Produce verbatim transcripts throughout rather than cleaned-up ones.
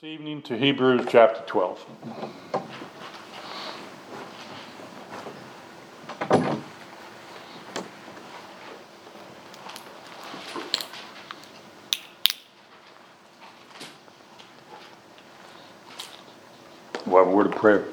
this evening to Hebrews chapter twelve. We'll have a word of prayer.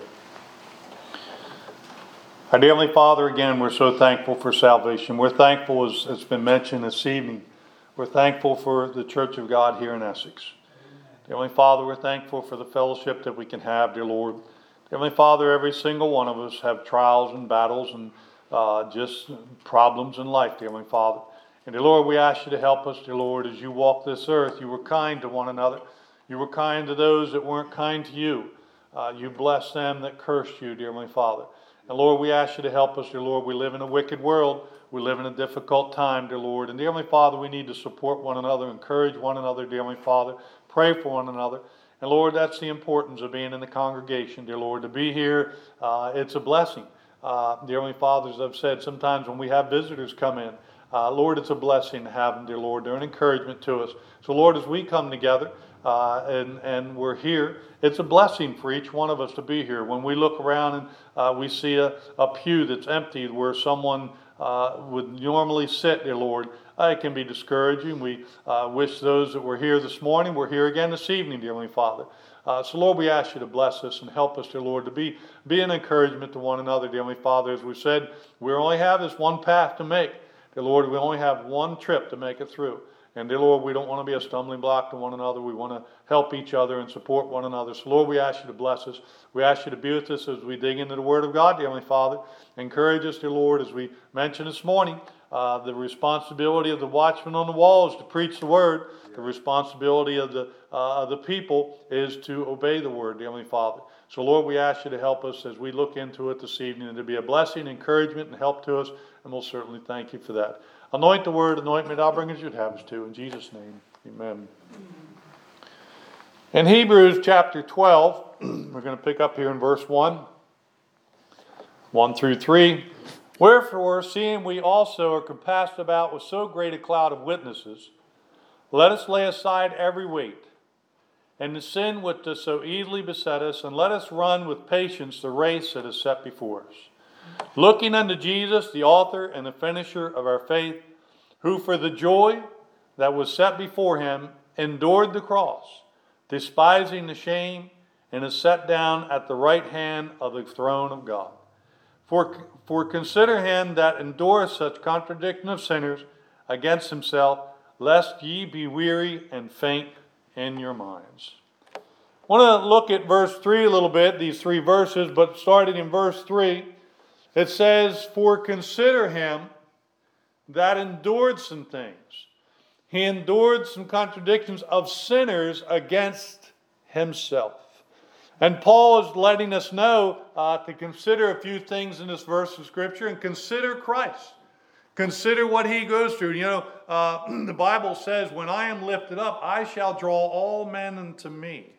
Our dear Heavenly Father, again, we're so thankful for salvation. We're thankful, as has been mentioned this evening, we're thankful for the Church of God here in Essex. Dear Heavenly Father, we're thankful for the fellowship that we can have, dear Lord. Dear Heavenly Father, every single one of us have trials and battles and uh, just problems in life, dear Heavenly Father. And dear Lord, we ask you to help us, dear Lord, as you walk this earth. You were kind to one another. You were kind to those that weren't kind to you. Uh, you blessed them that cursed you, dear Heavenly Father. And Lord, we ask you to help us, dear Lord. We live in a wicked world. We live in a difficult time, dear Lord. And dear Heavenly Father, we need to support one another, encourage one another, dear Heavenly Father. Pray for one another. And Lord, that's the importance of being in the congregation, dear Lord. To be here, uh, it's a blessing. Uh, dear Heavenly Father, as I've said, sometimes when we have visitors come in, uh, Lord, it's a blessing to have them, dear Lord. They're an encouragement to us. So Lord, as we come together, Uh, and, and we're here, it's a blessing for each one of us to be here. When we look around and uh, we see a, a pew that's empty where someone uh, would normally sit, dear Lord, uh, it can be discouraging. We uh, wish those that were here this morning were here again this evening, dear Heavenly Father. Uh, so Lord, we ask you to bless us and help us, dear Lord, to be, be an encouragement to one another, dear Heavenly Father. As we said, we only have this one path to make. Dear Lord, we only have one trip to make it through. And dear Lord, we don't want to be a stumbling block to one another. We want to help each other and support one another. So Lord, we ask you to bless us. We ask you to be with us as we dig into the Word of God, dear Heavenly Father. Encourage us, dear Lord, as we mentioned this morning, uh, the responsibility of the watchman on the wall is to preach the Word. The responsibility of the, uh, of the people is to obey the Word, dear Heavenly Father. So Lord, we ask you to help us as we look into it this evening and to be a blessing, encouragement, and help to us. And we'll certainly thank you for that. Anoint the word, anoint me, I'll bring as you'd have us to. In Jesus' name, amen. In Hebrews chapter twelve, we're going to pick up here in verse one, one through three. Wherefore, seeing we also are compassed about with so great a cloud of witnesses, let us lay aside every weight, and the sin which does so easily beset us, and let us run with patience the race that is set before us. Looking unto Jesus, the author and the finisher of our faith, who for the joy that was set before him endured the cross, despising the shame, and is set down at the right hand of the throne of God. For, for consider him that endureth such contradiction of sinners against himself, lest ye be weary and faint in your minds. I want to look at verse three a little bit, these three verses, but starting in verse three, it says, for consider him that endured some things. He endured some contradictions of sinners against himself. And Paul is letting us know uh, to consider a few things in this verse of Scripture and consider Christ. Consider what he goes through. You know, uh, the Bible says, when I am lifted up, I shall draw all men unto me.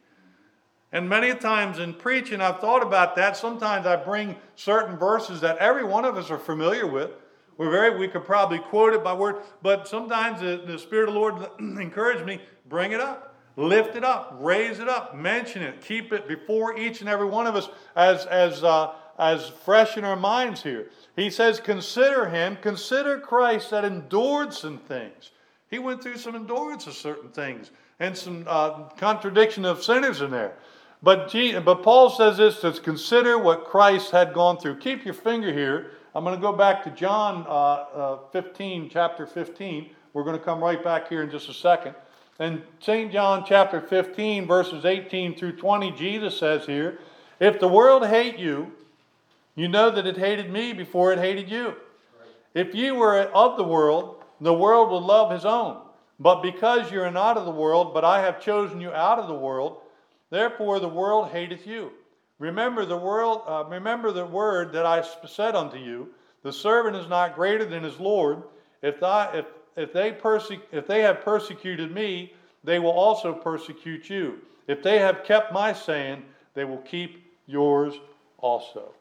And many times in preaching, I've thought about that. Sometimes I bring certain verses that every one of us are familiar with. We're very, we could probably quote it by word, but sometimes the, the Spirit of the Lord encouraged me, bring it up, lift it up, raise it up, mention it, keep it before each and every one of us as, as, uh, as fresh in our minds here. He says, consider him, consider Christ that endured some things. He went through some endurance of certain things and some uh, contradiction of sinners in there. But, G, but Paul says this, to consider what Christ had gone through. Keep your finger here. I'm going to go back to John uh, uh, fifteen, chapter fifteen. We're going to come right back here in just a second. In Saint John chapter fifteen, verses eighteen through twenty, Jesus says here, if the world hate you, you know that it hated me before it hated you. Right. If you were of the world, the world would love his own. But because you are not of the world, but I have chosen you out of the world, therefore the world hateth you. Remember the world. Uh, remember the word that I said unto you: the servant is not greater than his Lord. If I, if if they perse- if they have persecuted me, they will also persecute you. If they have kept my saying, they will keep yours also.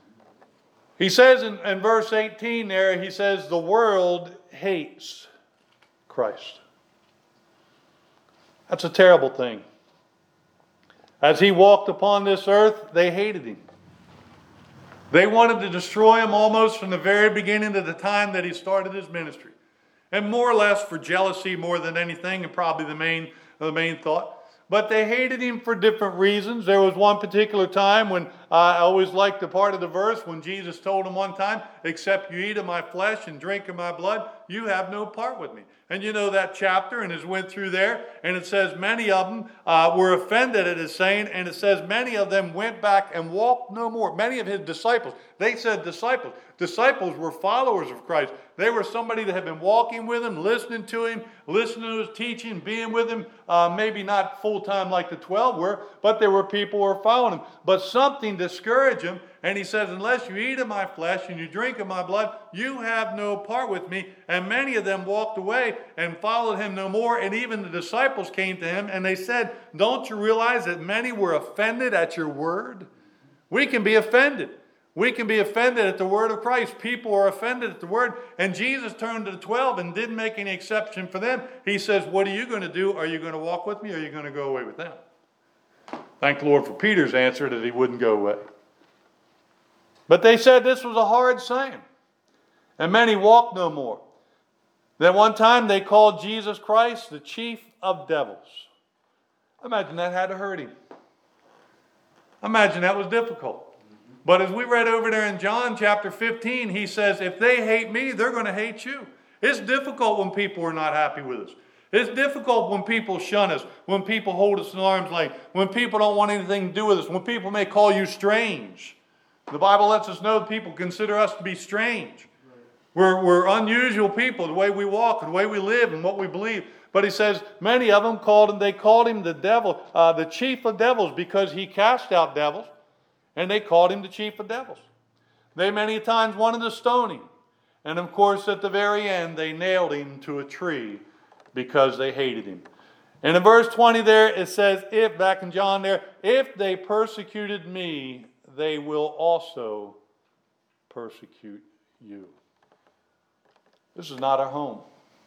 He says in, in verse eighteen there, he says the world hates Christ. That's a terrible thing. As he walked upon this earth, they hated him. They wanted to destroy him almost from the very beginning to the time that he started his ministry. And more or less for jealousy more than anything, and probably the main, the main thought. But they hated him for different reasons. There was one particular time when, uh, I always liked the part of the verse when Jesus told him one time, except you eat of my flesh and drink of my blood, you have no part with me. And you know that chapter, and it went through there, and it says many of them uh, were offended at his saying, and it says many of them went back and walked no more. Many of his disciples, they said disciples. Disciples were followers of Christ. They were somebody that had been walking with him, listening to him, listening to his teaching, being with him, uh, maybe not full-time like the twelve were, but there were people who were following him. But something discouraged him, and he says, unless you eat of my flesh and you drink of my blood, you have no part with me. And many of them walked away and followed him no more. And even the disciples came to him and they said, don't you realize that many were offended at your word? We can be offended. We can be offended at the word of Christ. People are offended at the word. And Jesus turned to the twelve and didn't make any exception for them. He says, what are you going to do? Are you going to walk with me or are you going to go away with them? Thank the Lord for Peter's answer that he wouldn't go away. But they said this was a hard saying. And many walked no more. Then one time they called Jesus Christ the chief of devils. Imagine that had to hurt him. Imagine that was difficult. But as we read over there in John chapter fifteen, he says, if they hate me, they're going to hate you. It's difficult when people are not happy with us. It's difficult when people shun us, when people hold us in arm's length, when people don't want anything to do with us, when people may call you strange. The Bible lets us know that people consider us to be strange. We're, we're unusual people, the way we walk, the way we live, and what we believe. But he says many of them called him, they called him the devil, uh, the chief of devils, because he cast out devils, and they called him the chief of devils. They many times wanted to stone him. And of course, at the very end, they nailed him to a tree because they hated him. And in verse twenty there, it says, if, back in John there, if they persecuted me, they will also persecute you. This is not our home.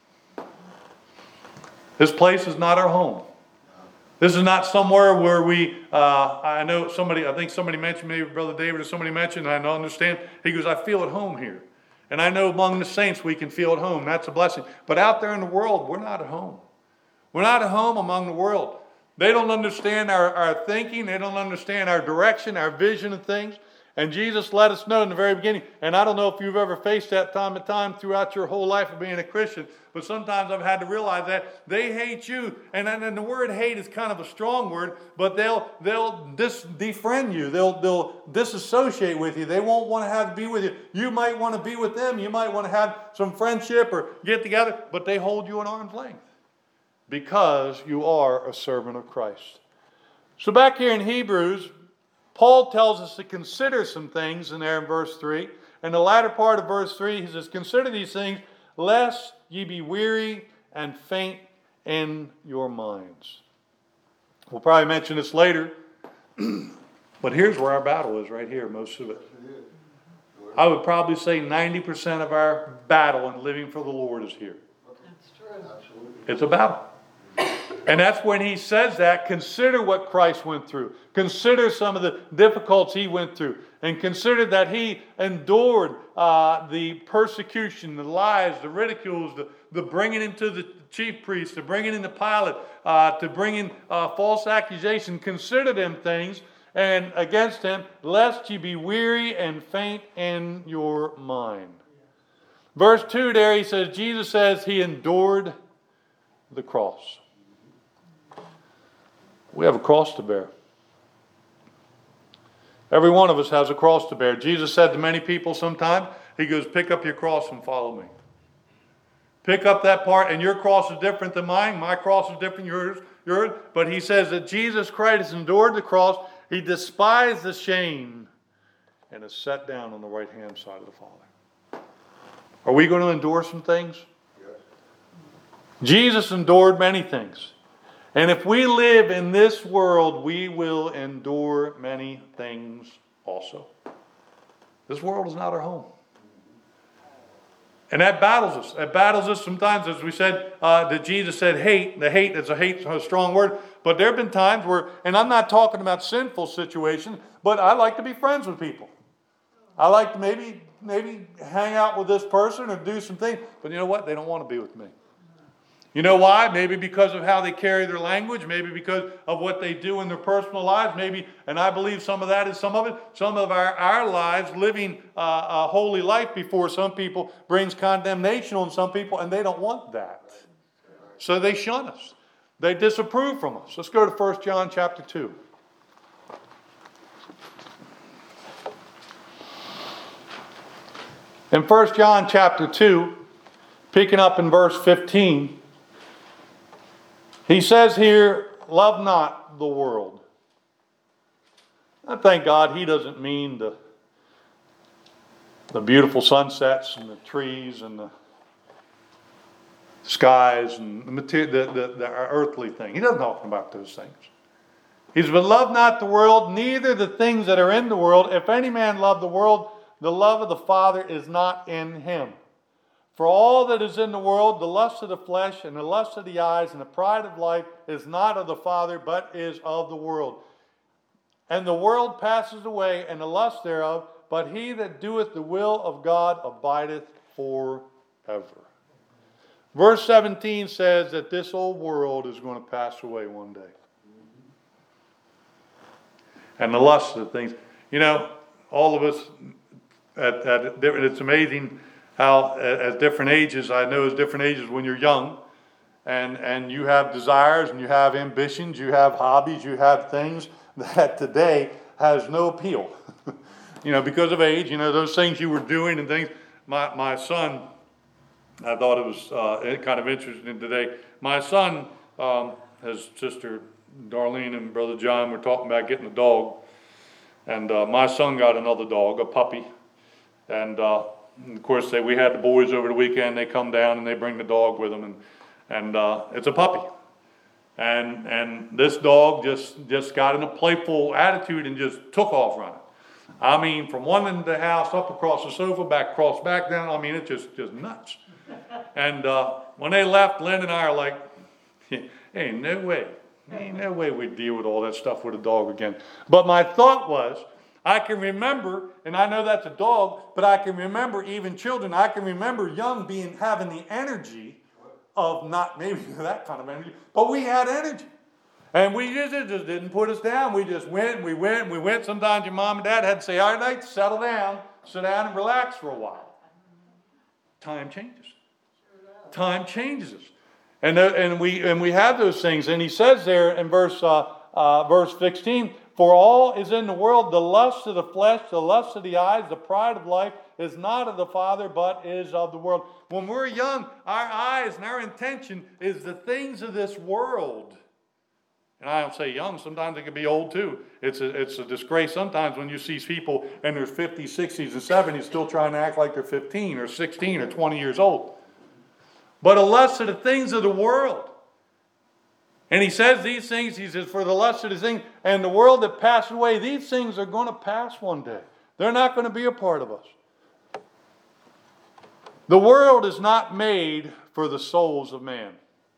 This place is not our home. This is not somewhere where we, uh, I know somebody, I think somebody mentioned, maybe Brother David or somebody mentioned, I don't understand. He goes, I feel at home here. And I know among the saints we can feel at home. That's a blessing. But out there in the world, we're not at home. We're not at home among the world. They don't understand our, our thinking. They don't understand our direction, our vision of things. And Jesus let us know in the very beginning, and I don't know if you've ever faced that time to time throughout your whole life of being a Christian, but sometimes I've had to realize that they hate you. And, and the word hate is kind of a strong word, but they'll they'll dis, defriend you. They'll, they'll disassociate with you. They won't want to have to be with you. You might want to be with them. You might want to have some friendship or get together, but they hold you at arm's length because you are a servant of Christ. So back here in Hebrews, Paul tells us to consider some things in there in verse three. In the latter part of verse three, he says, consider these things, lest ye be weary and faint in your minds. We'll probably mention this later, but here's where our battle is right here, most of it. I would probably say ninety percent of our battle in living for the Lord is here. That's true. It's a battle. And that's when he says that, consider what Christ went through. Consider some of the difficulties he went through. And consider that he endured uh, the persecution, the lies, the ridicules, the, the bringing him to the chief priest, the bringing in the Pilate, uh, to bringing uh, false accusation. Consider them things and against him, lest ye be weary and faint in your mind. Verse two there, he says, Jesus says he endured the cross. We have a cross to bear. Every one of us has a cross to bear. Jesus said to many people sometime, he goes, pick up your cross and follow me. Pick up that part, and your cross is different than mine. My cross is different than yours. yours. But he says that Jesus Christ has endured the cross. He despised the shame and is set down on the right-hand side of the Father. Are we going to endure some things? Yes. Jesus endured many things. And if we live in this world, we will endure many things also. This world is not our home. And that battles us. It battles us sometimes, as we said, uh, that Jesus said hate. The hate is a hate, a strong word. But there have been times where, and I'm not talking about sinful situations, but I like to be friends with people. I like to maybe, maybe hang out with this person or do some things. But you know what? They don't want to be with me. You know why? Maybe because of how they carry their language. Maybe because of what they do in their personal lives. Maybe, and I believe some of that is some of it. Some of our, our lives, living uh, a holy life before some people, brings condemnation on some people, and they don't want that. So they shun us. They disapprove from us. Let's go to First John chapter two. In First John chapter two, picking up in verse fifteen, he says here, love not the world. I thank God he doesn't mean the, the beautiful sunsets and the trees and the skies and the, material, the, the, the earthly thing. He doesn't talk about those things. He says, but love not the world, neither the things that are in the world. If any man love the world, the love of the Father is not in him. For all that is in the world, the lust of the flesh and the lust of the eyes and the pride of life is not of the Father, but is of the world. And the world passes away and the lust thereof, but he that doeth the will of God abideth forever. Verse seventeen says that this old world is going to pass away one day. And the lust of things. You know, all of us, at, at different, it's amazing how at different ages, I know as different ages when you're young, and, and you have desires and you have ambitions, you have hobbies, you have things that today has no appeal. You know, because of age, you know, those things you were doing and things. My, my son, I thought it was uh, kind of interesting today. My son, um, his sister Darlene and brother John were talking about getting a dog. And uh, my son got another dog, a puppy. And uh, of course, they, we had the boys over the weekend. They come down and they bring the dog with them. And, and uh, it's a puppy. And and this dog just, just got in a playful attitude and just took off running. I mean, from one end of the house, up across the sofa, back across, back down. I mean, it's just, just nuts. And uh, when they left, Lynn and I are like, ain't no way. Ain't no way we'd deal with all that stuff with a dog again. But my thought was, I can remember, and I know that's a dog, but I can remember even children. I can remember young being having the energy of not maybe that kind of energy, but we had energy. And we just, it just didn't put us down. We just went, we went, we went. Sometimes your mom and dad had to say, all right, settle down, sit down and relax for a while. Time changes. Time changes us. And, uh, and, we, and we have those things. And he says there in verse, uh, uh, verse sixteen, for all is in the world, the lust of the flesh, the lust of the eyes, the pride of life is not of the Father, but is of the world. When we're young, our eyes and our intention is the things of this world. And I don't say young, sometimes it can be old too. It's a, it's a disgrace sometimes when you see people in their fifties, sixties, and seventies still trying to act like they're fifteen or sixteen or twenty years old. But a lust of the things of the world. And he says these things, he says, for the lust of the things and the world that passes away, these things are going to pass one day. They're not going to be a part of us. The world is not made for the souls of man.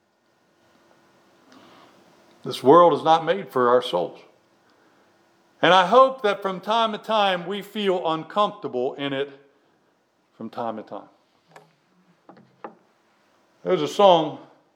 This world is not made for our souls. And I hope that from time to time we feel uncomfortable in it from time to time. There's a song,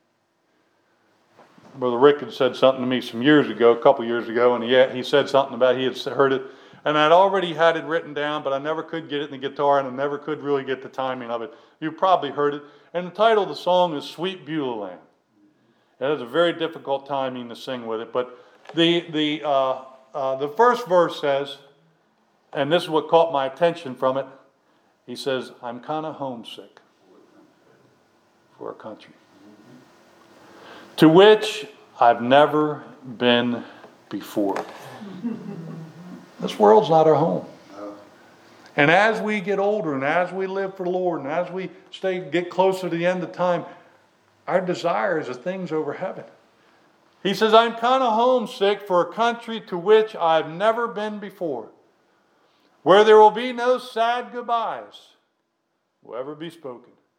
Brother Rick had said something to me some years ago, a couple years ago, and he, had, he said something about he had heard it, and I'd already had it written down, but I never could get it in the guitar, and I never could really get the timing of it. You probably heard it. And the title of the song is Sweet Beulah Land. It has a very difficult timing to sing with it, but the the uh, uh, the first verse says, and this is what caught my attention from it. He says, "I'm kind of homesick for a country to which I've never been before." This world's not our home. And as we get older, and as we live for the Lord, and as we stay get closer to the end of time, our desire is the things over heaven. He says, I'm kind of homesick for a country to which I've never been before, where there will be no sad goodbyes will ever be spoken,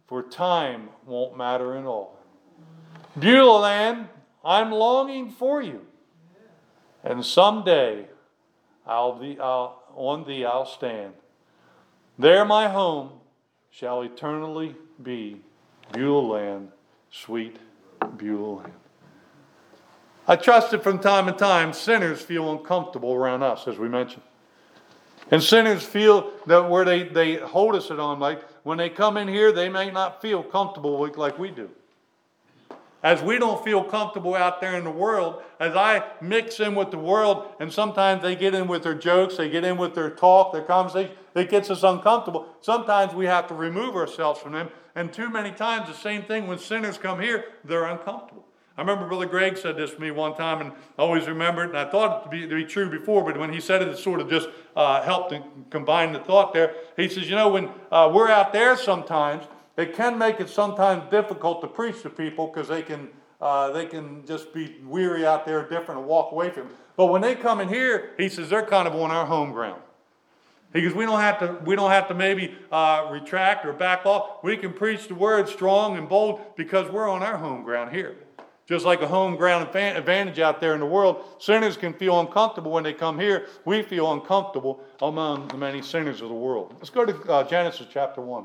for time won't matter at all. Beulah land, I'm longing for you. And someday I'll be, I'll, on thee I'll stand. There my home shall eternally be. Beulah land, sweet Beulah land. I trust that from time to time sinners feel uncomfortable around us, as we mentioned. And sinners feel that where they, they hold us at arm's length, when they come in here, they may not feel comfortable like we do. As we don't feel comfortable out there in the world, as I mix in with the world, and sometimes they get in with their jokes, they get in with their talk, their conversation, it gets us uncomfortable. Sometimes we have to remove ourselves from them. And too many times, the same thing when sinners come here, they're uncomfortable. I remember Brother Greg said this to me one time, and I always remember it, and I thought it to be, to be true before, but when he said it, it sort of just uh, helped to combine the thought there. He says, you know, when uh, we're out there sometimes, it can make it sometimes difficult to preach to people because they can uh, they can just be weary out there, different, and walk away from them. But when they come in here, he says, they're kind of on our home ground. He goes, we don't have to, we don't have to maybe uh, retract or back off. We can preach the word strong and bold because we're on our home ground here. Just like a home ground advantage out there in the world, sinners can feel uncomfortable when they come here. We feel uncomfortable among the many sinners of the world. Let's go to uh, Genesis chapter one.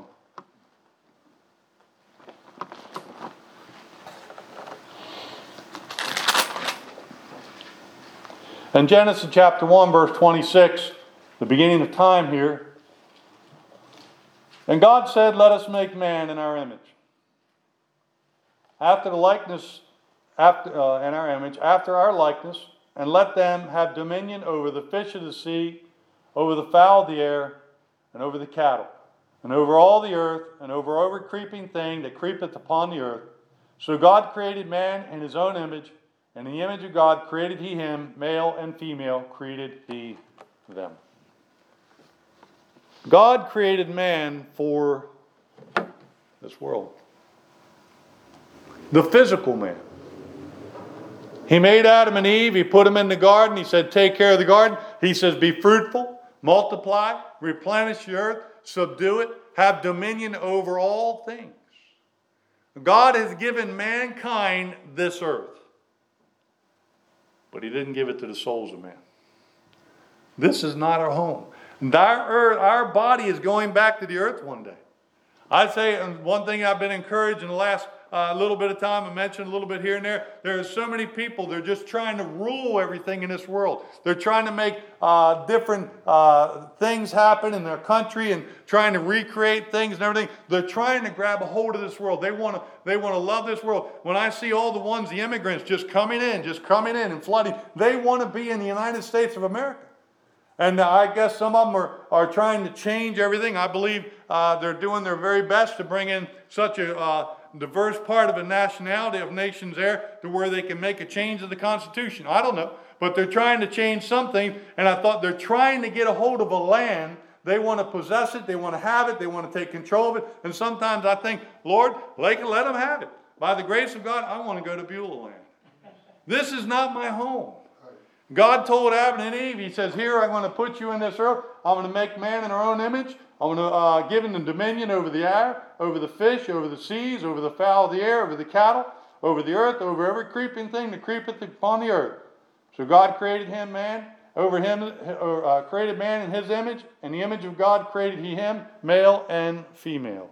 In Genesis chapter one, verse twenty-six, the beginning of time here. And God said, let us make man in our image. After the likeness, after uh, in our image, after our likeness, and let them have dominion over the fish of the sea, over the fowl of the air, and over the cattle, and over all the earth, and over every creeping thing that creepeth upon the earth. So God created man in his own image. In the image of God created he him, male and female created he them. God created man for this world. The physical man. He made Adam and Eve, he put them in the garden, he said, take care of the garden. He says, be fruitful, multiply, replenish the earth, subdue it, have dominion over all things. God has given mankind this earth. But he didn't give it to the souls of man. This is not our home. And our earth, our body is going back to the earth one day. I'd say, and one thing I've been encouraged in the last uh, little bit of time, I mentioned a little bit here and there, there are so many people, they're just trying to rule everything in this world. They're trying to make uh, different uh, things happen in their country and trying to recreate things and everything. They're trying to grab a hold of this world. They want to they want to love this world. When I see all the ones, the immigrants just coming in, just coming in and flooding, they want to be in the United States of America. And I guess some of them are, are trying to change everything. I believe uh, they're doing their very best to bring in such a uh, diverse part of a nationality of nations there to where they can make a change of the Constitution. I don't know. But they're trying to change something. And I thought they're trying to get a hold of a land. They want to possess it. They want to have it. They want to take control of it. And sometimes I think, Lord, let them have it. By the grace of God, I want to go to Beulah land. This is not my home. God told Adam and Eve, he says, here I'm going to put you in this earth. I'm going to make man in our own image. I'm going to uh, give him the dominion over the air, over the fish, over the seas, over the fowl of the air, over the cattle, over the earth, over every creeping thing that creepeth upon the earth. So God created him, man, over him, or, uh, created man in his image. In the image of God created he him, male and female.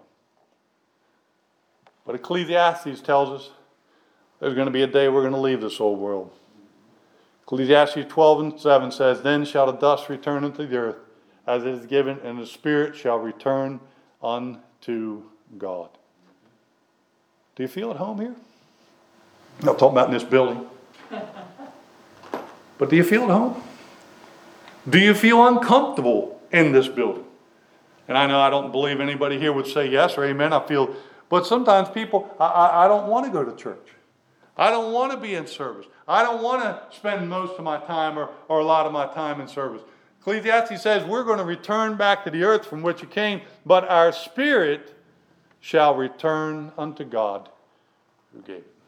But Ecclesiastes tells us there's going to be a day we're going to leave this old world. Ecclesiastes twelve and seven says, then shall the dust return unto the earth, as it is given, and the spirit shall return unto God. Do you feel at home here? I'm not talking about in this building. But do you feel at home? Do you feel uncomfortable in this building? And I know I don't believe anybody here would say yes or amen. I feel, but sometimes people, I, I, I don't want to go to church. I don't want to be in service. I don't want to spend most of my time or, or a lot of my time in service. Ecclesiastes says we're going to return back to the earth from which it came, but our spirit shall return unto God who gave it.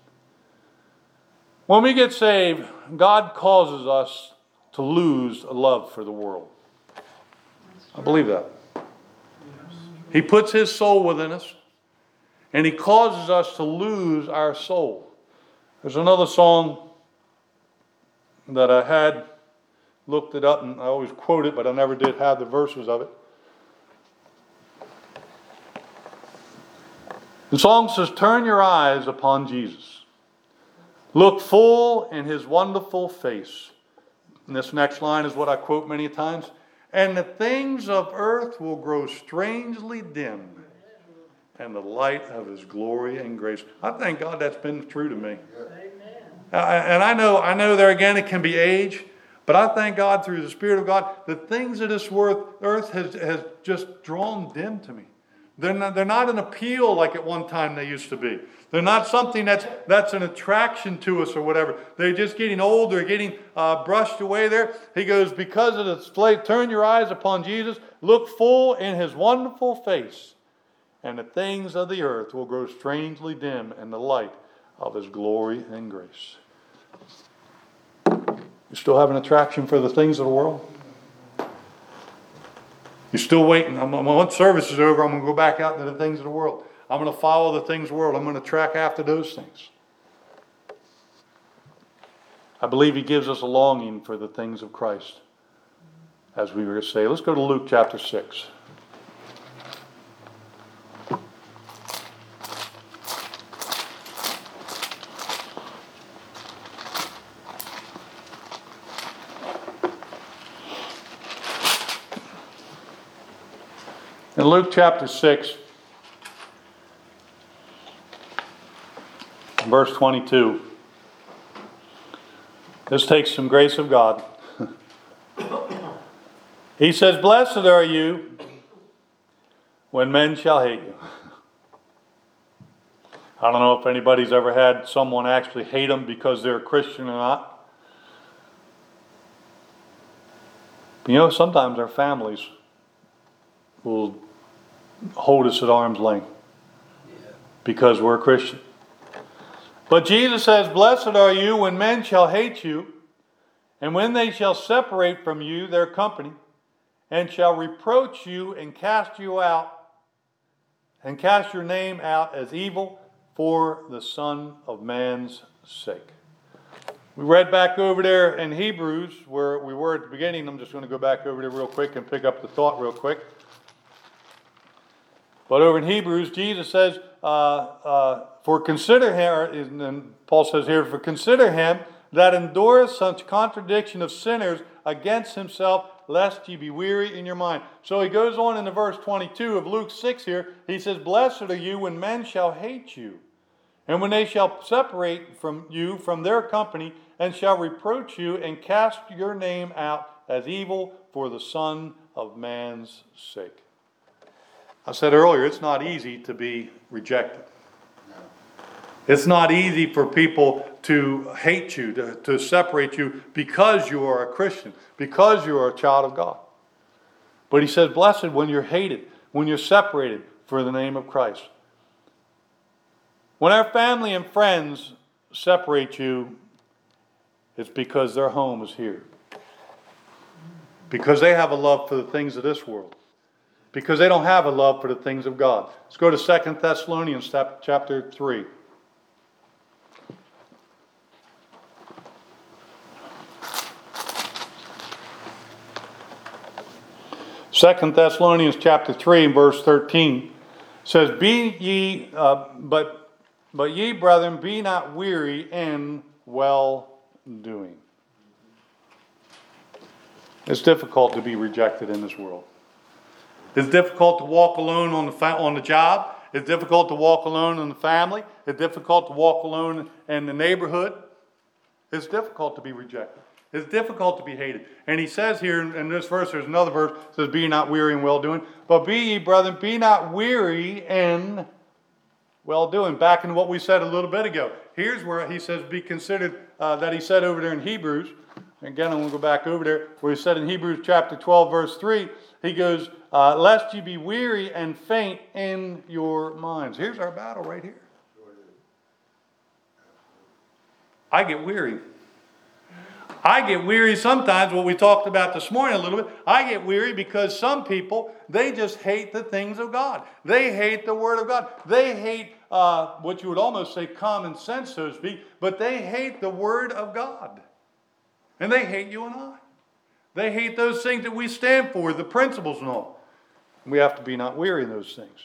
When we get saved, God causes us to lose a love for the world. I believe that. He puts his soul within us. And he causes us to lose our soul. There's another song that I had looked it up, and I always quote it, but I never did have the verses of it. The song says, turn your eyes upon Jesus. Look full in his wonderful face. And this next line is what I quote many times. And the things of earth will grow strangely dim, and the light of his glory and grace. I thank God that's been true to me. Amen. And I know, I know there again it can be age, but I thank God through the Spirit of God, the things of this earth has, has just drawn dim to me. They're not, they're not an appeal like at one time they used to be. They're not something that's, that's an attraction to us or whatever. They're just getting old. They're getting uh, brushed away there. He goes, because of the slave, turn your eyes upon Jesus. Look full in his wonderful face. And the things of the earth will grow strangely dim in the light of his glory and grace. You still have an attraction for the things of the world? You're still waiting. I'm, I'm, once service is over, I'm going to go back out into the things of the world. I'm going to follow the things of the world. I'm going to track after those things. I believe he gives us a longing for the things of Christ. As we were to say, let's go to Luke chapter six. In Luke chapter six, verse twenty-two, this takes some grace of God. He says, blessed are you when men shall hate you. I don't know if anybody's ever had someone actually hate them because they're a Christian or not. But you know, sometimes our families will hold us at arm's length because we're a Christian. But Jesus says, blessed are you when men shall hate you, and when they shall separate from you their company, and shall reproach you and cast you out, and cast your name out as evil for the Son of Man's sake. We read back over there in Hebrews, where we were at the beginning. I'm just going to go back over there real quick and pick up the thought real quick. But over in Hebrews, Jesus says, uh, uh, for consider him, and Paul says here, for consider him that endureth such contradiction of sinners against himself, lest ye be weary in your mind. So he goes on in the verse twenty-two of Luke six here. He says, blessed are you when men shall hate you, and when they shall separate from you from their company, and shall reproach you and cast your name out as evil for the Son of Man's sake. I said earlier, it's not easy to be rejected. It's not easy for people to hate you, to, to separate you because you are a Christian, because you are a child of God. But he says, blessed when you're hated, when you're separated for the name of Christ. When our family and friends separate you, it's because their home is here. Because they have a love for the things of this world. Because they don't have a love for the things of God. Let's go to Second Thessalonians chapter three. Second Thessalonians chapter three, verse thirteen says, "Be ye, uh, but but ye, brethren, be not weary in well doing." It's difficult to be rejected in this world. It's difficult to walk alone on the fa- on the job. It's difficult to walk alone in the family. It's difficult to walk alone in the neighborhood. It's difficult to be rejected. It's difficult to be hated. And he says here in, in this verse, there's another verse that says, "Be not weary in well-doing. But be ye, brethren, be not weary in well-doing." Back in what we said a little bit ago. Here's where he says, be considered, uh, that he said over there in Hebrews. Again, I'm going to go back over there, where he said in Hebrews chapter twelve, verse three, he goes, uh, lest you be weary and faint in your minds. Here's our battle right here. I get weary. I get weary sometimes, what we talked about this morning a little bit. I get weary because some people, they just hate the things of God. They hate the Word of God. They hate uh, what you would almost say common sense, so to speak, but they hate the Word of God. And they hate you and I. They hate those things that we stand for, the principles and all. We have to be not weary of those things.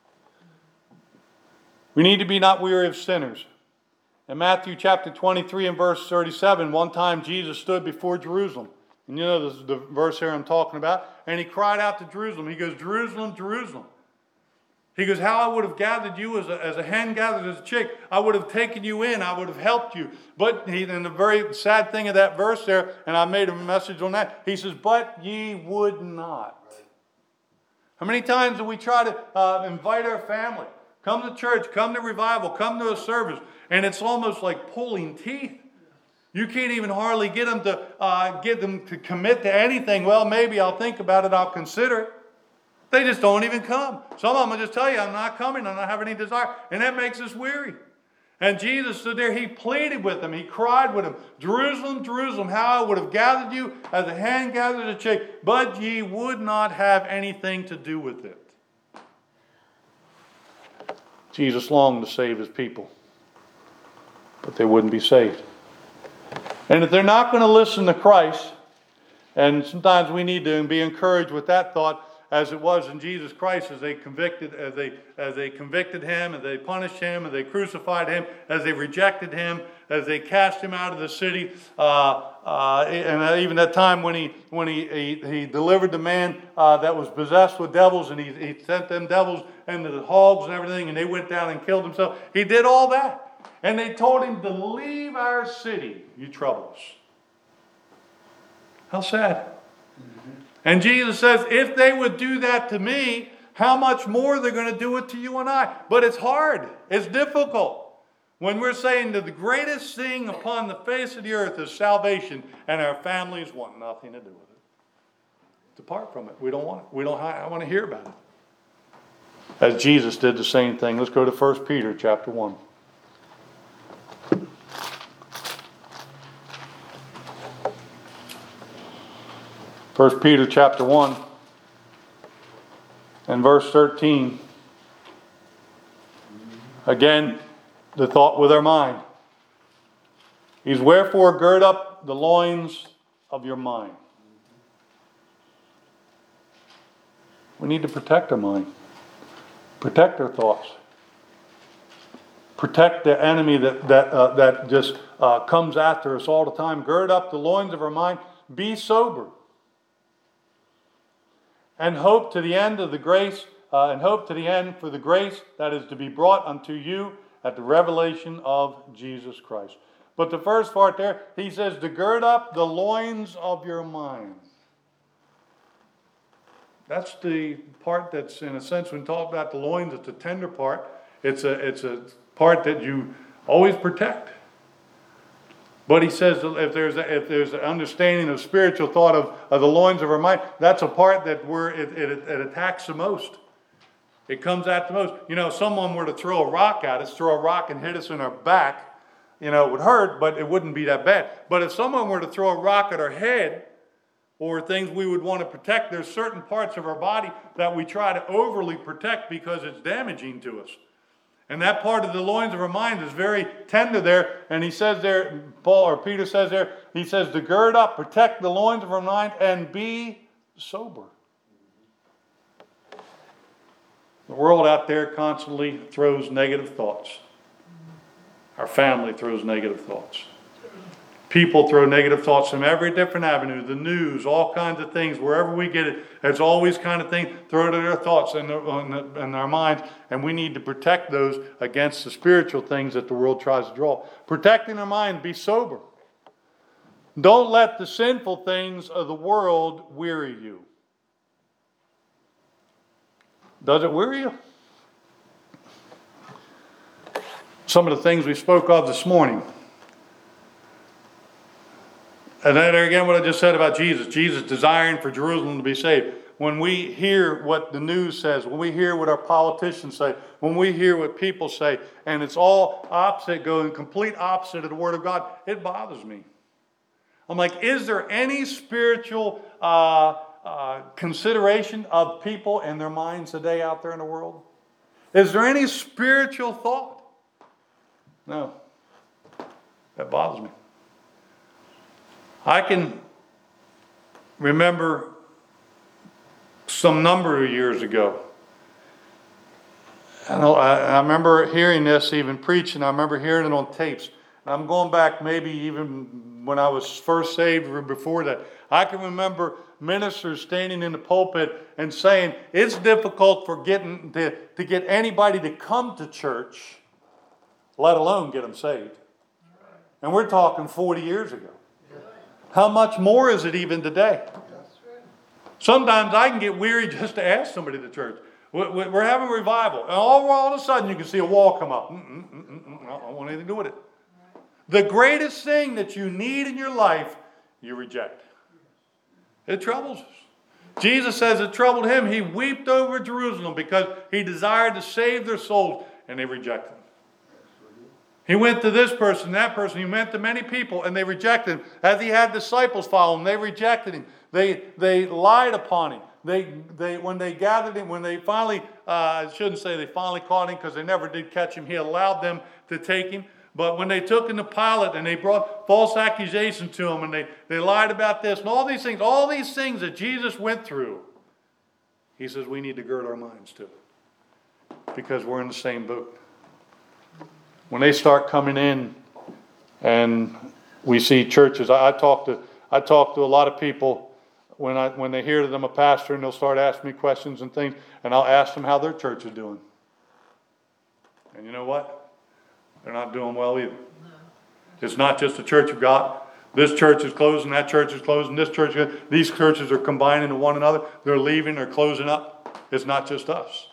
We need to be not weary of sinners. In Matthew chapter twenty-three and verse thirty-seven, one time Jesus stood before Jerusalem. And you know this is the verse here I'm talking about. And he cried out to Jerusalem. He goes, Jerusalem, Jerusalem. He goes, how I would have gathered you as a, as a hen gathers as a chick. I would have taken you in. I would have helped you. But, he, and the very sad thing of that verse there, and I made a message on that, he says, but ye would not. How many times do we try to uh, invite our family? Come to church, come to revival, come to a service. And it's almost like pulling teeth. You can't even hardly get them to uh, get them to commit to anything. Well, maybe I'll think about it, I'll consider it. They just don't even come. Some of them will just tell you, I'm not coming, I don't have any desire. And that makes us weary. And Jesus stood there, he pleaded with them, he cried with them, Jerusalem, Jerusalem, how I would have gathered you as a hen gathers a chick, but ye would not have anything to do with it. Jesus longed to save his people, but they wouldn't be saved. And if they're not going to listen to Christ, and sometimes we need to be encouraged with that thought, as it was in Jesus Christ, as they convicted, as they as they convicted him, as they punished him, as they crucified him, as they rejected him, as they cast him out of the city, uh, uh, and even that time when he when he he, he delivered the man uh, that was possessed with devils, and he he sent them devils and the hogs and everything, and they went down and killed themselves. He did all that, and they told him to leave our city, you troubles. How sad. And Jesus says, if they would do that to me, how much more they're going to do it to you and I. But it's hard. It's difficult. When we're saying that the greatest thing upon the face of the earth is salvation, and our families want nothing to do with it. Depart from it. We don't want it. We don't I want to hear about it. As Jesus did the same thing. Let's go to First Peter chapter one. First Peter chapter one and verse thirteen. Again, the thought with our mind. He's wherefore gird up the loins of your mind. We need to protect our mind. Protect our thoughts. Protect the enemy that, that, uh, that just uh, comes after us all the time. Gird up the loins of our mind. Be sober. And hope to the end of the grace, uh, and hope to the end for the grace that is to be brought unto you at the revelation of Jesus Christ. But the first part there, he says to gird up the loins of your mind. That's the part that's, in a sense, when talk about the loins, it's a tender part. It's a, it's a part that you always protect. But he says if there's a, if there's an understanding of spiritual thought of, of the loins of our mind, that's a part that we're, it, it, it attacks the most. It comes at the most. You know, if someone were to throw a rock at us, throw a rock and hit us in our back, you know, it would hurt, but it wouldn't be that bad. But if someone were to throw a rock at our head, or things we would want to protect, there's certain parts of our body that we try to overly protect because it's damaging to us. And that part of the loins of our mind is very tender there. And he says there, Paul or Peter says there, he says to gird up, protect the loins of our mind, and be sober. The world out there constantly throws negative thoughts. Our family throws negative thoughts. People throw negative thoughts from every different avenue, the news, all kinds of things. Wherever we get it, there's always kind of thing thrown to their thoughts and in, in our minds, and we need to protect those against the spiritual things that the world tries to draw. Protecting our mind, be sober. Don't let the sinful things of the world weary you. Does it weary you? Some of the things we spoke of this morning. And then again, what I just said about Jesus. Jesus desiring for Jerusalem to be saved. When we hear what the news says, when we hear what our politicians say, when we hear what people say, and it's all opposite, going complete opposite of the Word of God, it bothers me. I'm like, is there any spiritual uh, uh, consideration of people and their minds today out there in the world? Is there any spiritual thought? No. That bothers me. I can remember some number of years ago. And I, I remember hearing this even preaching. I remember hearing it on tapes. And I'm going back maybe even when I was first saved or before that. I can remember ministers standing in the pulpit and saying, it's difficult for getting to, to get anybody to come to church, let alone get them saved. And we're talking forty years ago. How much more is it even today? Sometimes I can get weary just to ask somebody to church. We're having a revival. And all, all of a sudden you can see a wall come up. Mm, mm, mm, mm, I don't want anything to do with it. The greatest thing that you need in your life, you reject. It troubles us. Jesus says it troubled him. He wept over Jerusalem because he desired to save their souls, and they rejected him. He went to this person, that person. He went to many people, and they rejected him. As he had disciples follow him, they rejected him. They, they lied upon him. They, they, when they gathered him, when they finally, uh, I shouldn't say they finally caught him because they never did catch him. He allowed them to take him. But when they took him to Pilate and they brought false accusation to him and they, they lied about this and all these things, all these things that Jesus went through, he says we need to gird our minds to, because we're in the same boat. When they start coming in and we see churches, I, I talk to I talk to a lot of people when I when they hear that I'm a pastor, and they'll start asking me questions and things, and I'll ask them how their church is doing. And you know what? They're not doing well either. No. It's not just the church of God. This church is closing, that church is closing, this church, these churches are combining to one another. They're leaving, they're closing up. It's not just us.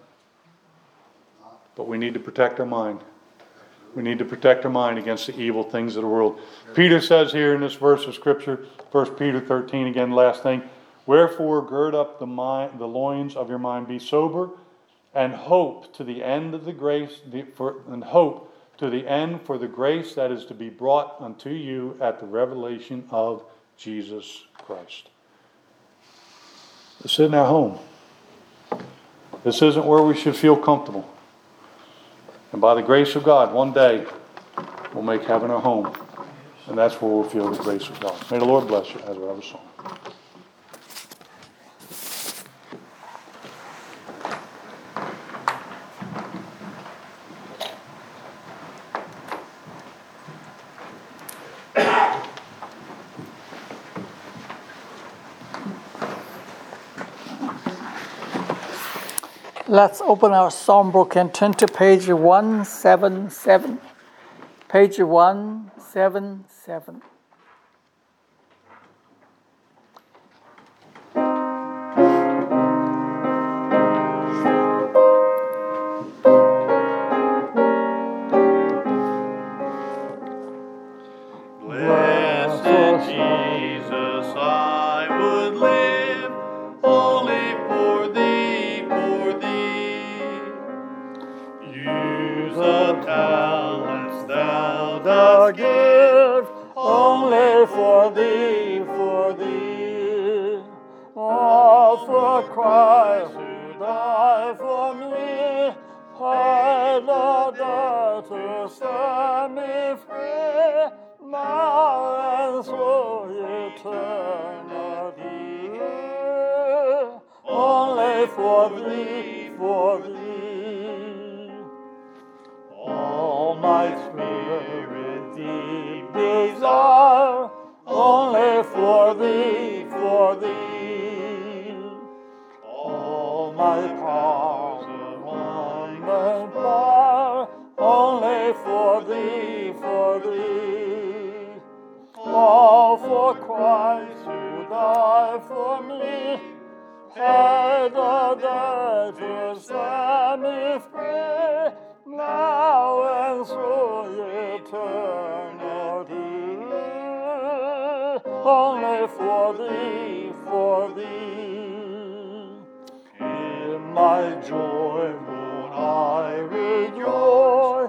But we need to protect our mind. We need to protect our mind against the evil things of the world. Peter says here in this verse of Scripture, First Peter thirteen, again, last thing, wherefore gird up the mind, the loins of your mind, be sober, and hope to the end of the grace, the, for, and hope to the end for the grace that is to be brought unto you at the revelation of Jesus Christ. This isn't our home. This isn't where we should feel comfortable. And by the grace of God, one day we'll make heaven our home. And that's where we'll feel the grace of God. May the Lord bless you as we have a song. Let's open our psalm book and turn to page one seventy-seven. Page one seventy-seven. Blessed Jesus, I would live only for thee, for thee. Use the talents thou dost give only for thee, for thee. All for Christ who died for me, paid the debt to set me free. Now and through eternity, only for thee, for thee. All my spirit deep desire, only for thee, for thee. All my powers of mind and power, only for thee, for thee. All for Christ who died for me, paid the debt to set me free, now and through eternity. Only for thee, for thee. In my joy would I rejoice,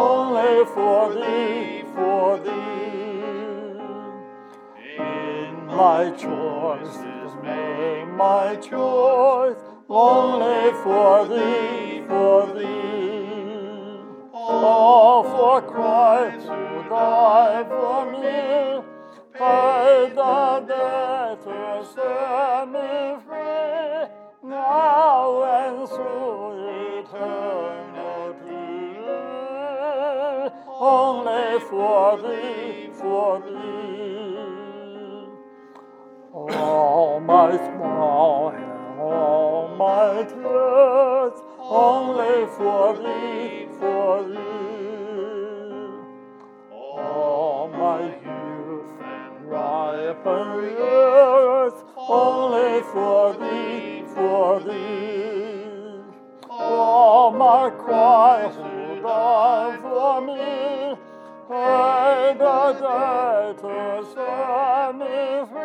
only for thee, for thee. In My choice is made, my choice, only for thee, for thee. Oh, for Christ who died for me, paid the debt to set me free, now and through eternity. Only for thee, for thee. All my small and all my tears, only for thee, for thee. All my youth and ripened years, only for thee, for thee. All my Christ who died for me, paid the debt to set me free.